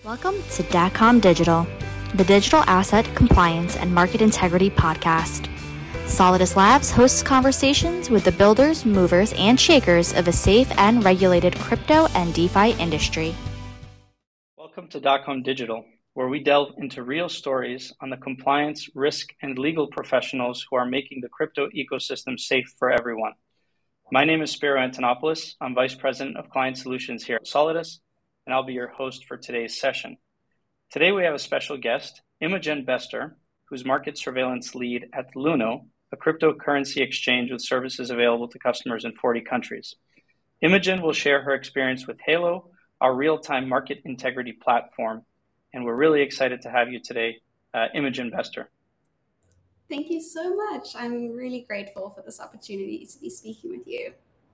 Welcome to DACOM Digital, the Digital Asset Compliance and Market Integrity podcast. Solidus Labs hosts conversations with the builders, movers, and shakers of a safe and regulated crypto and DeFi industry. Welcome to DACOM Digital, where we delve into real stories on the compliance, risk, and legal professionals who are making the crypto ecosystem safe for everyone. My name is Spiro Antonopoulos. I'm Vice President of Client Solutions here at Solidus, and I'll be your host for today's session. Today we have a special guest, Imogen Bester, who's Market Surveillance Lead at Luno, a cryptocurrency exchange with services available to customers in 40 countries. Imogen will share her experience with Halo, our real-time market integrity platform, and we're really excited to have you today, Imogen Bester. Thank you so much. I'm really grateful for this opportunity to be speaking with you.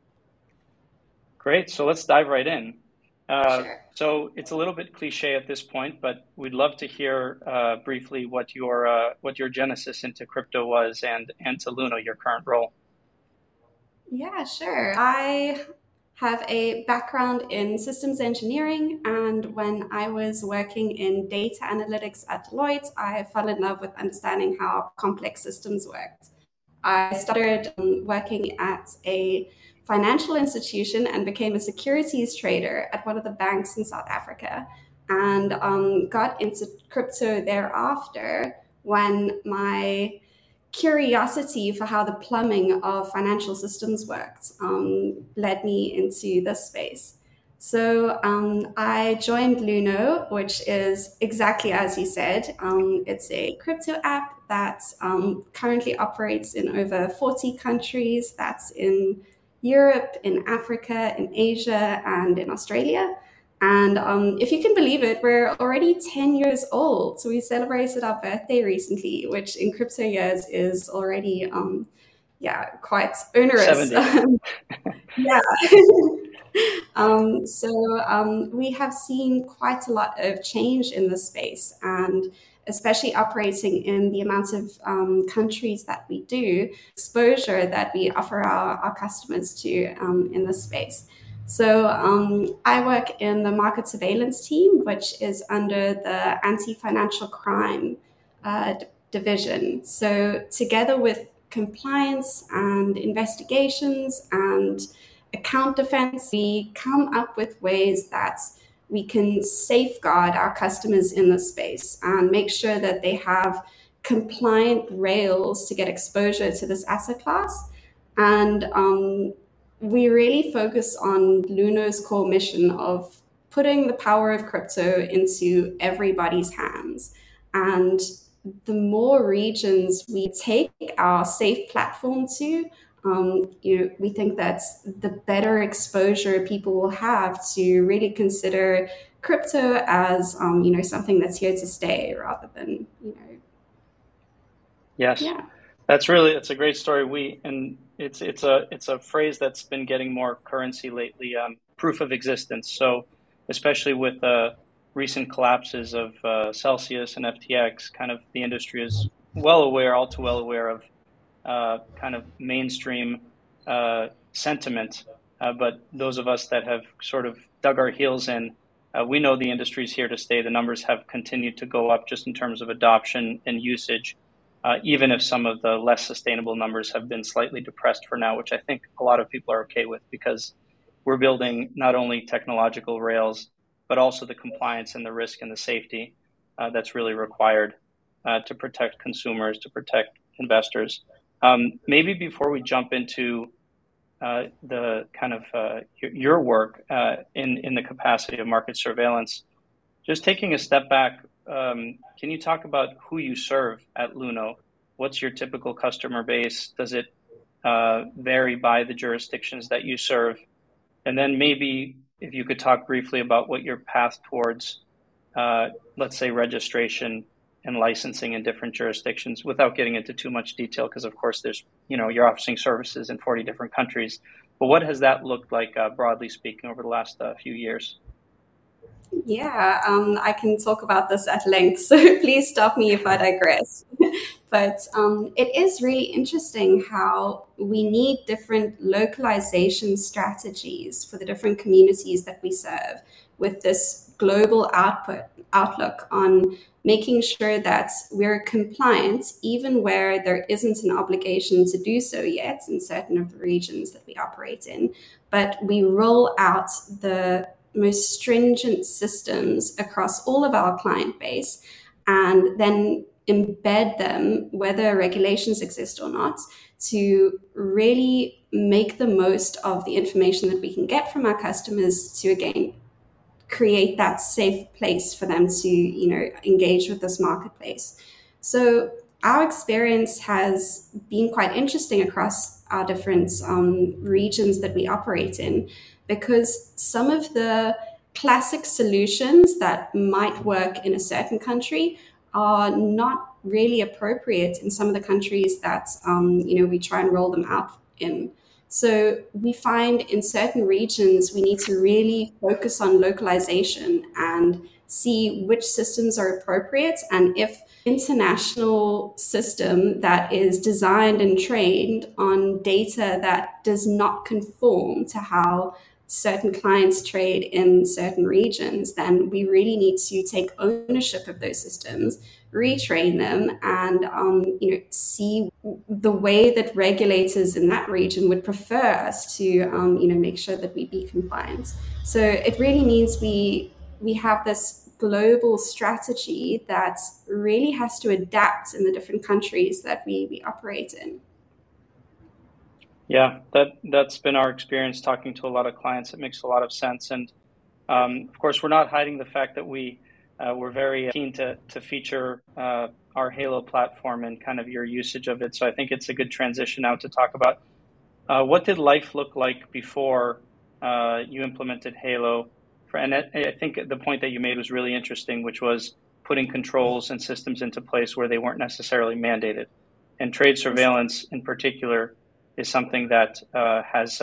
Great, so let's dive right in. Sure. So it's a little bit cliche at this point, but we'd love to hear briefly what your genesis into crypto was and to Luno, your current role. Yeah, sure. I have a background in systems engineering, and when I was working in data analytics at Deloitte, I fell in love with understanding how complex systems worked. I started working at a financial institution and became a securities trader at one of the banks in South Africa, and got into crypto thereafter when my curiosity for how the plumbing of financial systems worked led me into this space. So I joined Luno, which is exactly as you said. It's a crypto app that currently operates in over 40 countries. That's in Europe, in Africa, in Asia, and in Australia. And if you can believe it, we're already 10 years old. So we celebrated our birthday recently, which in crypto years is already, quite onerous. 70. Yeah. So we have seen quite a lot of change in the space, and especially operating in the amount of countries that we do, exposure that we offer our customers to in this space. So I work in the market surveillance team, which is under the anti-financial crime division. So together with compliance and investigations and account defense, we come up with ways that we can safeguard our customers in the space and make sure that they have compliant rails to get exposure to this asset class. And we really focus on Luno's core mission of putting the power of crypto into everybody's hands. And the more regions we take our safe platform to, we think that the better exposure people will have to really consider crypto as, something that's here to stay rather than, Yes, Yeah. That's a great story. It's a phrase that's been getting more currency lately. Proof of existence. So especially with recent collapses of Celsius and FTX, kind of the industry is all too well aware of kind of mainstream sentiment. But those of us that have sort of dug our heels in, we know the industry is here to stay. The numbers have continued to go up just in terms of adoption and usage, even if some of the less sustainable numbers have been slightly depressed for now, which I think a lot of people are okay with, because we're building not only technological rails, but also the compliance and the risk and the safety that's really required to protect consumers, to protect investors. Maybe before we jump into the kind of your work in the capacity of market surveillance, just taking a step back, can you talk about who you serve at Luno? What's your typical customer base? Does it vary by the jurisdictions that you serve? And then maybe if you could talk briefly about what your path towards, let's say, registration and licensing in different jurisdictions, without getting into too much detail, because of course there's, you're offering services in 40 different countries. But what has that looked like, broadly speaking, over the last few years? Yeah, I can talk about this at length, so please stop me if I digress. But it is really interesting how we need different localization strategies for the different communities that we serve with this global outlook on making sure that we're compliant even where there isn't an obligation to do so yet in certain of the regions that we operate in, but we roll out the most stringent systems across all of our client base and then embed them, whether regulations exist or not, to really make the most of the information that we can get from our customers to, again, create that safe place for them to, engage with this marketplace. So our experience has been quite interesting across our different regions that we operate in, because some of the classic solutions that might work in a certain country are not really appropriate in some of the countries that we try and roll them out in. So we find in certain regions we need to really focus on localization and see which systems are appropriate, and if international system that is designed and trained on data that does not conform to how certain clients trade in certain regions, then we really need to take ownership of those systems, retrain them, and see the way that regulators in that region would prefer us to make sure that we be compliant. So it really means we have this global strategy that really has to adapt in the different countries that we operate in. Yeah, that's been our experience talking to a lot of clients. It makes a lot of sense. And of course, we're not hiding the fact that we're very keen to feature our Halo platform and kind of your usage of it. So I think it's a good transition now to talk about what did life look like before you implemented Halo. And I think the point that you made was really interesting, which was putting controls and systems into place where they weren't necessarily mandated. And trade surveillance in particular is something that has,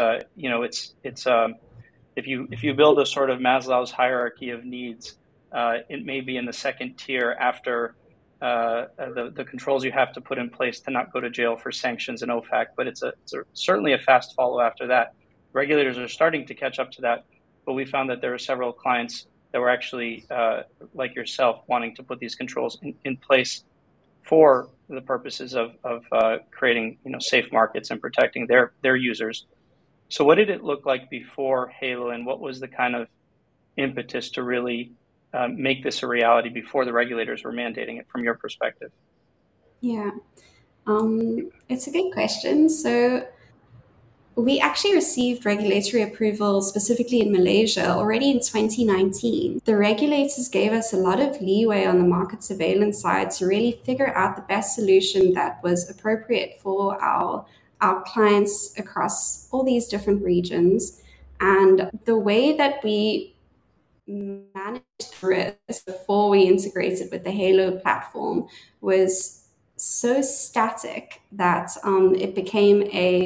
if you build a sort of Maslow's hierarchy of needs, it may be in the second tier after the controls you have to put in place to not go to jail for sanctions and OFAC, but it's certainly a fast follow after that. Regulators are starting to catch up to that, but we found that there are several clients that were actually, like yourself, wanting to put these controls in place for the purposes of creating safe markets and protecting their users. So what did it look like before Halo, and what was the kind of impetus to really make this a reality before the regulators were mandating it from your perspective? Yeah, it's a good question. So we actually received regulatory approval specifically in Malaysia already in 2019. The regulators gave us a lot of leeway on the market surveillance side to really figure out the best solution that was appropriate for our clients across all these different regions. And the way that we managed risk before we integrated with the Halo platform was so static that it became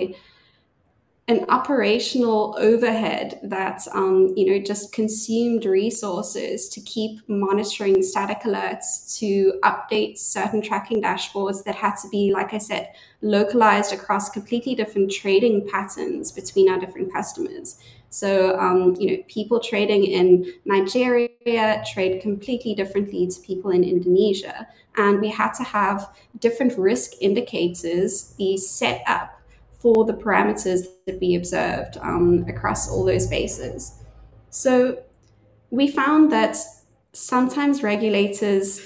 an operational overhead that just consumed resources to keep monitoring static alerts, to update certain tracking dashboards that had to be, like I said, localized across completely different trading patterns between our different customers. So people trading in Nigeria trade completely differently to people in Indonesia, and we had to have different risk indicators be set up for the parameters that we observed across all those bases. So we found that sometimes regulators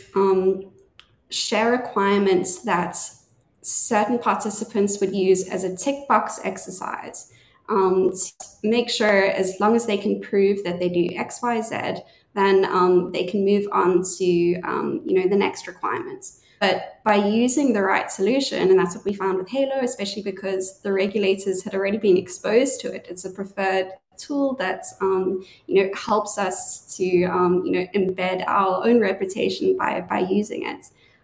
share requirements that certain participants would use as a tick box exercise to make sure, as long as they can prove that they do X, Y, Z, then they can move on to the next requirements. But by using the right solution, and that's what we found with Halo, especially because the regulators had already been exposed to it, it's a preferred tool that helps us to embed our own reputation by using it.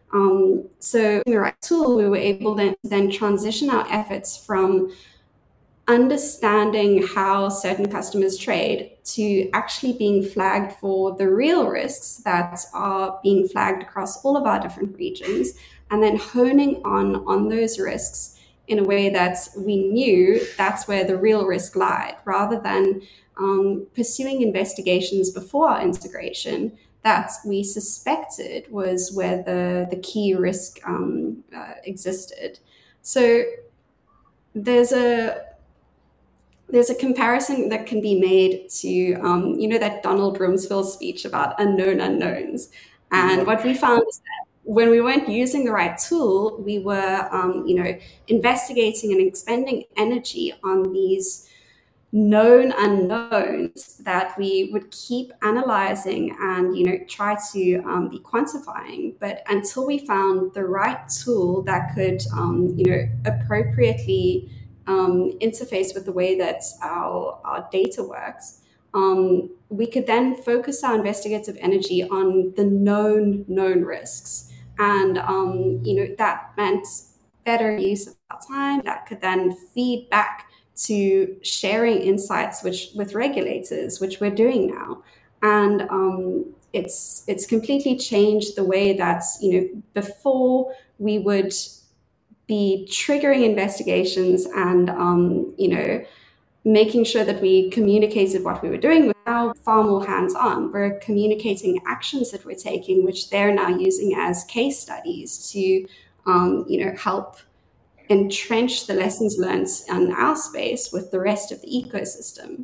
So in the right tool, we were able to then transition our efforts from understanding how certain customers trade to actually being flagged for the real risks that are being flagged across all of our different regions, and then honing on those risks in a way that we knew that's where the real risk lied, rather than pursuing investigations before our integration that we suspected was where the key risk existed. So there's a comparison that can be made to, that Donald Rumsfeld speech about unknown unknowns. And what we found is that when we weren't using the right tool, we were, investigating and expending energy on these known unknowns that we would keep analyzing and try to be quantifying, but until we found the right tool that could appropriately interface with the way that our data works, we could then focus our investigative energy on the known risks, and that meant better use of our time that could then feed back to sharing insights with regulators, which we're doing now. And it's completely changed the way that, before we would be triggering investigations and, making sure that we communicated what we were doing. We're now far more hands-on. We're communicating actions that we're taking, which they're now using as case studies to, help entrench the lessons learned in our space with the rest of the ecosystem.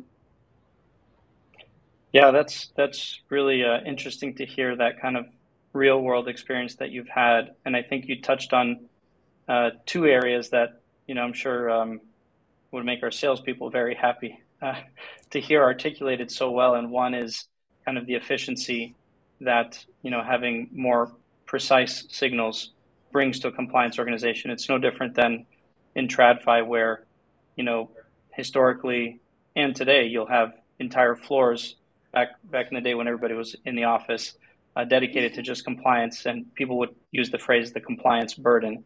Yeah, that's really interesting to hear that kind of real world experience that you've had. And I think you touched on two areas that, I'm sure would make our salespeople very happy to hear articulated so well. And one is kind of the efficiency that, having more precise signals brings to a compliance organization. It's no different than in TradFi, where, historically and today, you'll have entire floors back in the day when everybody was in the office dedicated to just compliance, and people would use the phrase the compliance burden.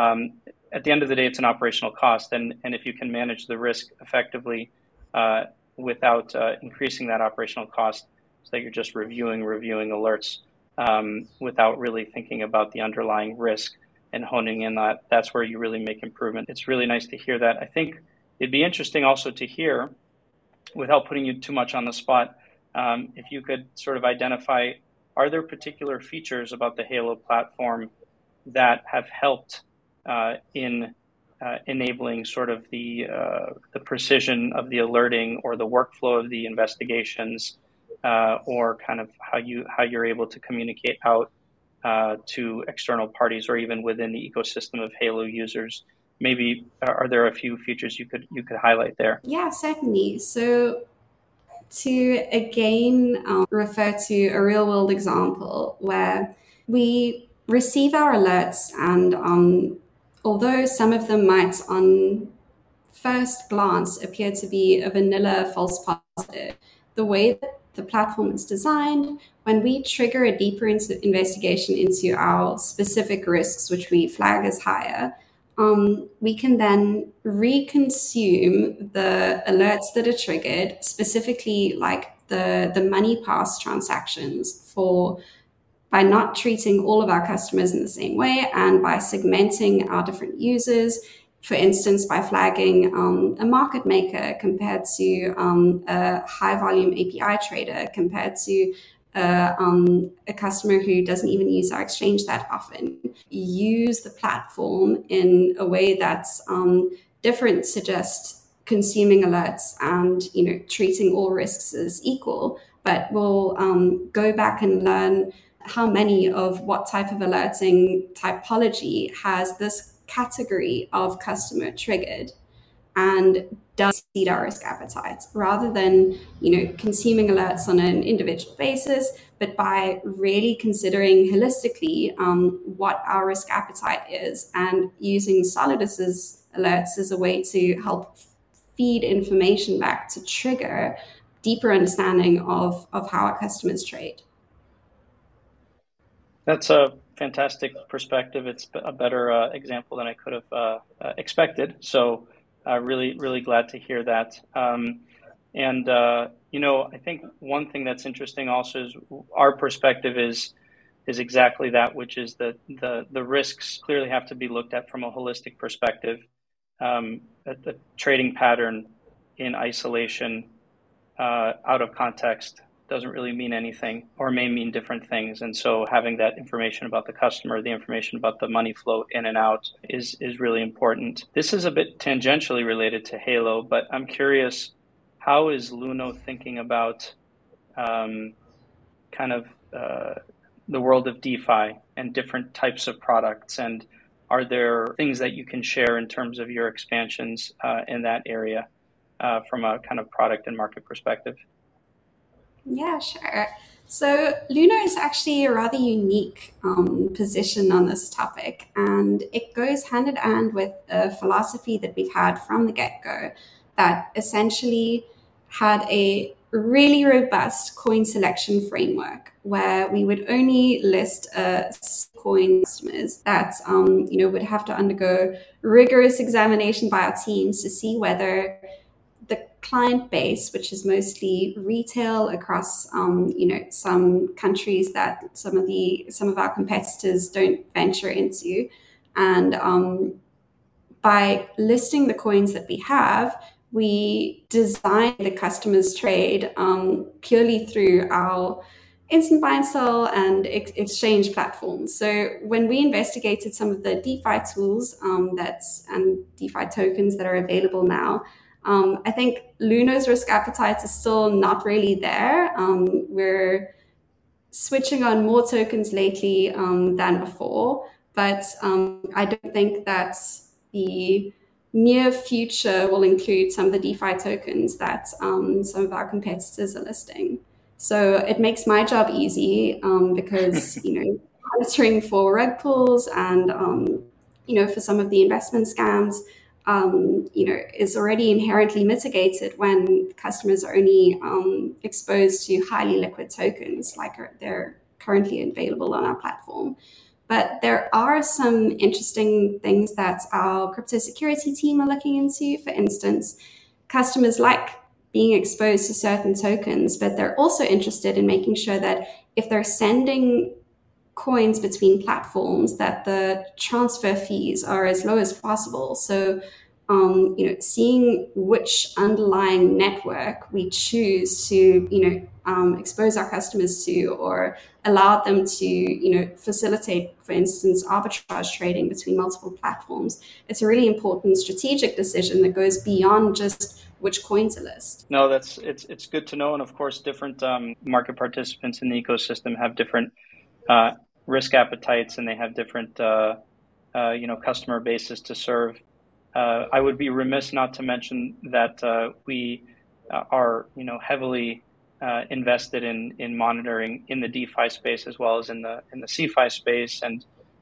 At the end of the day, it's an operational cost, and if you can manage the risk effectively without increasing that operational cost, so that you're just reviewing alerts without really thinking about the underlying risk and honing in that, that's where you really make improvement. It's really nice to hear that. I think it'd be interesting also to hear, without putting you too much on the spot, if you could sort of identify, are there particular features about the Halo platform that have helped in enabling sort of the precision of the alerting or the workflow of the investigations, or kind of how you're able to communicate out to external parties or even within the ecosystem of Halo users? Maybe are there a few features you could highlight there? Yeah, certainly. So to again refer to a real world example where we receive our alerts, and although some of them might on first glance appear to be a vanilla false positive, the way that the platform is designed, when we trigger a deeper investigation into our specific risks, which we flag as higher, we can then reconsume the alerts that are triggered, specifically like the money pass transactions, by not treating all of our customers in the same way, and by segmenting our different users. For instance, by flagging a market maker compared to a high volume API trader compared to a customer who doesn't even use our exchange that often. Use the platform in a way that's different to just consuming alerts and treating all risks as equal, but we'll go back and learn how many of what type of alerting typology has this category of customer triggered and does exceed our risk appetite, rather than consuming alerts on an individual basis, but by really considering holistically what our risk appetite is, and using Solidus's alerts as a way to help feed information back to trigger deeper understanding of how our customers trade. That's a fantastic perspective. It's a better example than I could have expected. So really glad to hear that. I think one thing that's interesting also is our perspective is exactly that, which is that the risks clearly have to be looked at from a holistic perspective. a trading pattern in isolation, out of context, doesn't really mean anything or may mean different things. And so having that information about the customer, the information about the money flow in and out is really important. This is a bit tangentially related to Halo, but I'm curious, how is Luno thinking about the world of DeFi and different types of products? And are there things that you can share in terms of your expansions in that area from a kind of product and market perspective? Yeah, sure. So Luno is actually a rather unique position on this topic, and it goes hand in hand with a philosophy that we've had from the get-go that essentially had a really robust coin selection framework where we would only list coin customers that would have to undergo rigorous examination by our teams to see whether the client base, which is mostly retail across some countries that some of our competitors don't venture into, and by listing the coins that we have, we design the customer's trade purely through our instant buy and sell and exchange platforms. So when we investigated some of the DeFi tools and DeFi tokens that are available now, I think Luno's risk appetite is still not really there. We're switching on more tokens lately than before, but I don't think that the near future will include some of the DeFi tokens that some of our competitors are listing. So it makes my job easy because monitoring for rug pulls and for some of the investment scams is already inherently mitigated when customers are only exposed to highly liquid tokens like they're currently available on our platform. But there are some interesting things that our crypto security team are looking into. For instance, customers like being exposed to certain tokens, but they're also interested in making sure that if they're sending coins between platforms, that the transfer fees are as low as possible. So, seeing which underlying network we choose to, expose our customers to, or allow them to, facilitate, for instance, arbitrage trading between multiple platforms. It's a really important strategic decision that goes beyond just which coins to list. No, it's good to know. And of course, different market participants in the ecosystem have different risk appetites, and they have different customer bases to serve. I would be remiss not to mention that we are heavily invested in monitoring in the DeFi space as well as in the CeFi space, and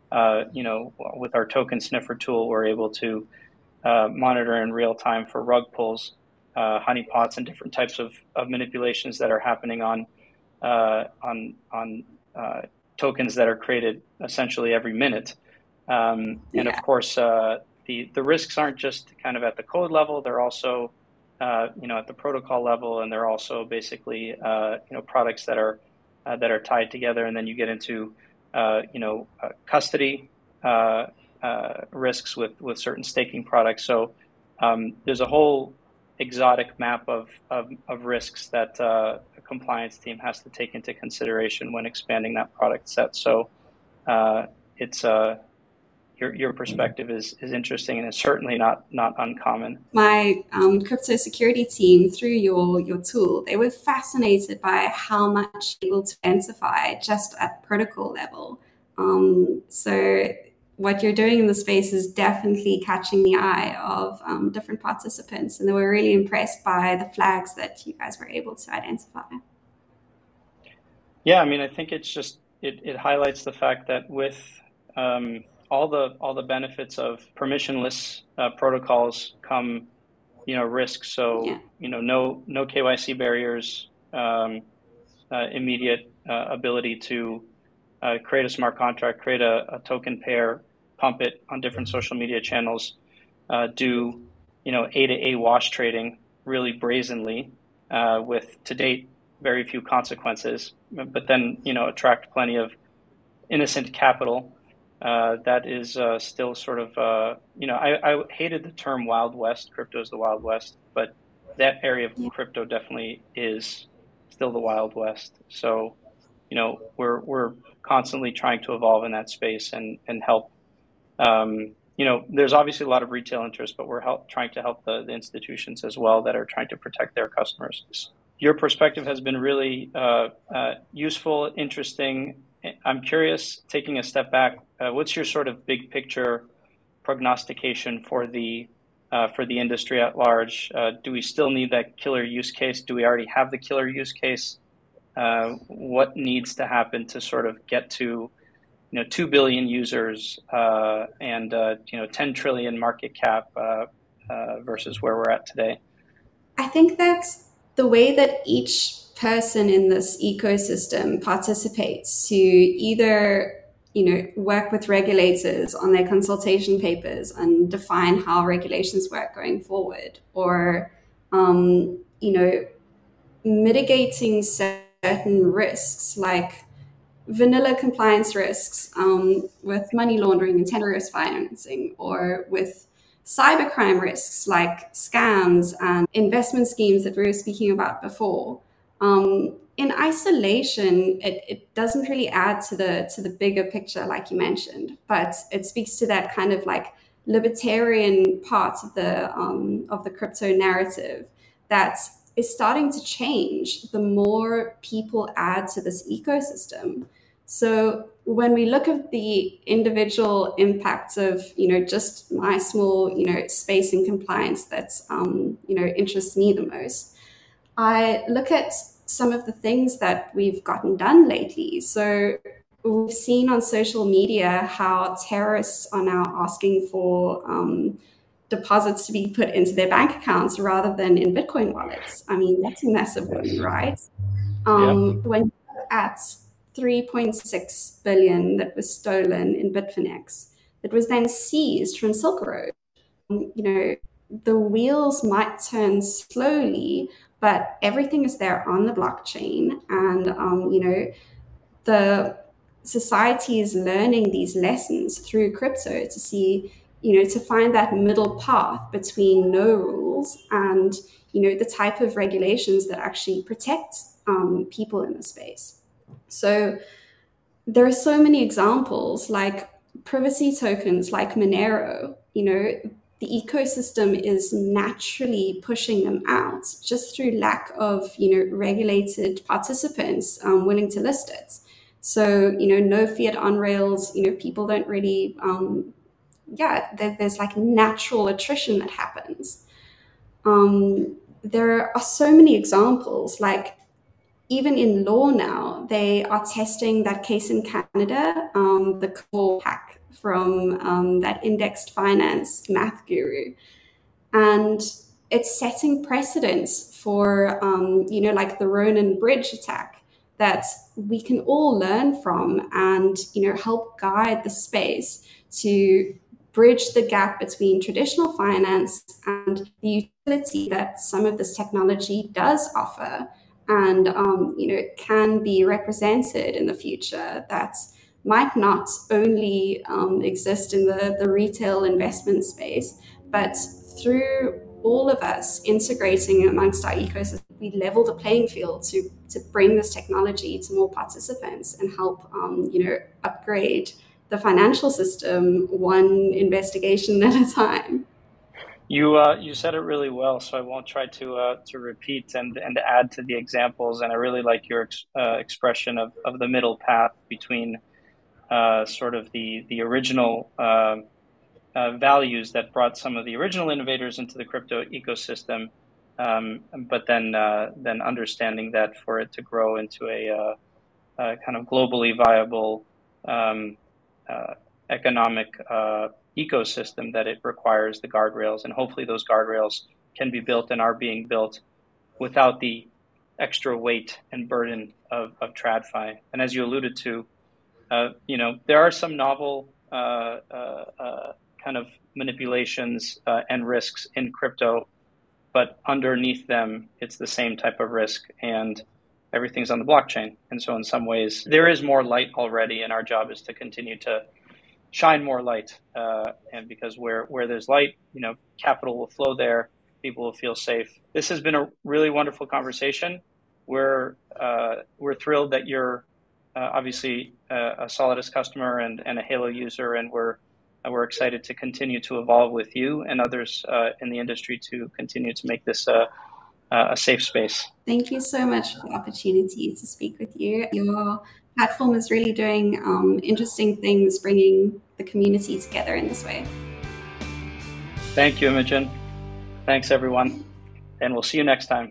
with our token sniffer tool, we're able to monitor in real time for rug pulls, honeypots, and different types of manipulations that are happening on tokens that are created essentially every minute. And of course, the risks aren't just kind of at the code level; they're also at the protocol level, and they're also basically products that are tied together. And then you get into custody risks with certain staking products. So there's a whole exotic map of risks that a compliance team has to take into consideration when expanding that product set. So it's your perspective is interesting, and it's certainly not uncommon. My crypto security team, through your tool, they were fascinated by how much you're able to identify just at protocol level. So what you're doing in the space is definitely catching the eye of different participants, and they were really impressed by the flags that you guys were able to identify. Yeah, I mean, I think it's just it highlights the fact that with all the benefits of permissionless protocols come risks. So no KYC barriers, immediate ability to create a smart contract, create a token pair, pump it on different social media channels, do A to A wash trading really brazenly with, to date, very few consequences, but then attract plenty of innocent capital That is still sort of, I hated the term Wild West. Crypto is the Wild West, but that area of Yeah. crypto definitely is still the Wild West. So, we're constantly trying to evolve in that space and help. There's obviously a lot of retail interest, but we're trying to help the institutions as well that are trying to protect their customers. Your perspective has been really useful, interesting. I'm curious, taking a step back, what's your sort of big picture prognostication for the industry at large? Do we still need that killer use case? Do we already have the killer use case? What needs to happen to sort of get to 2 billion users and 10 trillion market cap versus where we're at today? I think that's the way that each person in this ecosystem participates to either work with regulators on their consultation papers and define how regulations work going forward, or mitigating certain risks like vanilla compliance risks with money laundering and terrorist financing, or with cybercrime risks like scams and investment schemes that we were speaking about before. In isolation, it doesn't really add to the bigger picture, like you mentioned, but it speaks to that kind of like libertarian part of the crypto narrative that is starting to change the more people add to this ecosystem. So when we look at the individual impacts of, just my small, space and compliance that's, interests me the most, I look at some of the things that we've gotten done lately. So we've seen on social media how terrorists are now asking for deposits to be put into their bank accounts rather than in Bitcoin wallets. I mean, that's a massive one, right? Yep. When you look at 3.6 billion that was stolen in Bitfinex, that was then seized from Silk Road. The wheels might turn slowly, but everything is there on the blockchain, and the society is learning these lessons through crypto to see, to find that middle path between no rules and the type of regulations that actually protect people in the space. So there are so many examples like privacy tokens like Monero. The ecosystem is naturally pushing them out just through lack of regulated participants willing to list it. So no fiat on rails. People don't really there's like natural attrition that happens. There are so many examples, like even in law now, they are testing that case in Canada, the core hack from that indexed finance math guru. And it's setting precedents for, like the Ronan Bridge attack that we can all learn from and, help guide the space to bridge the gap between traditional finance and the utility that some of this technology does offer, and can be represented in the future, that might not only exist in the retail investment space, but through all of us integrating amongst our ecosystem, we level the playing field to bring this technology to more participants and help upgrade the financial system one investigation at a time. You said it really well, so I won't try to repeat and add to the examples. And I really like your expression of the middle path between sort of the original values that brought some of the original innovators into the crypto ecosystem, but then understanding that for it to grow into a kind of globally viable economic ecosystem, that it requires the guardrails, and hopefully those guardrails can be built and are being built without the extra weight and burden of TradFi. And as you alluded to, there are some novel kind of manipulations and risks in crypto, but underneath them, it's the same type of risk, and everything's on the blockchain. And so in some ways, there is more light already, and our job is to continue to shine more light. And because where there's light, capital will flow there. People will feel safe. This has been a really wonderful conversation. We're thrilled that you're obviously a Solidus customer and a Halo user, and we're excited to continue to evolve with you and others in the industry to continue to make this a safe space. Thank you so much for the opportunity to speak with you. Your platform is really doing interesting things, bringing the community together in this way. Thank you, Imogen. Thanks, everyone. And we'll see you next time.